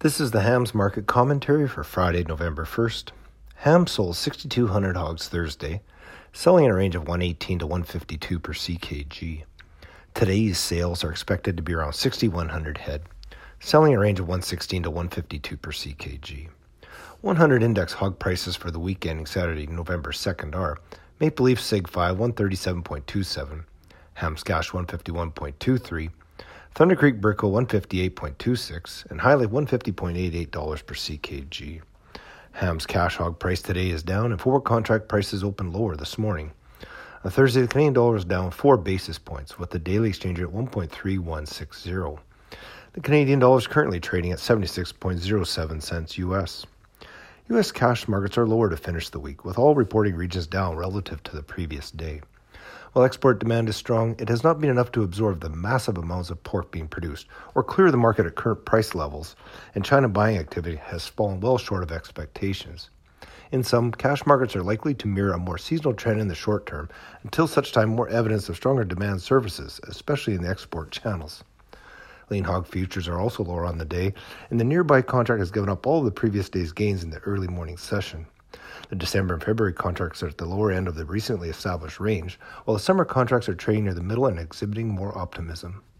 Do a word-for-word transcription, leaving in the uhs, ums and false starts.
This is the hams market commentary for Friday, November first. Ham sold six thousand two hundred hogs Thursday, selling in a range of one eighteen to one fifty-two per C K G. Today's sales are expected to be around six thousand one hundred head, selling in a range of one sixteen to one fifty-two per C K G. one hundred index hog prices for the week ending Saturday, November second are Maple Leaf Sig five one thirty-seven point two seven, Hamscash one fifty-one point two three, Thunder Creek Burco one fifty-eight point two six, and Highlight one fifty point eight eight dollars per C K G. Ham's cash hog price today is down, and forward contract prices opened lower this morning. On Thursday, the Canadian dollar is down four basis points, with the daily exchange rate at one point three one six zero. The Canadian dollar is currently trading at seventy-six point zero seven cents U S. U S cash markets are lower to finish the week, with all reporting regions down relative to the previous day. While export demand is strong, it has not been enough to absorb the massive amounts of pork being produced or clear the market at current price levels, and China buying activity has fallen well short of expectations. In sum, cash markets are likely to mirror a more seasonal trend in the short term until such time more evidence of stronger demand surfaces, especially in the export channels. Lean hog futures are also lower on the day, and the nearby contract has given up all of the previous day's gains in the early morning session. The December and February contracts are at the lower end of the recently established range, while the summer contracts are trading near the middle and exhibiting more optimism.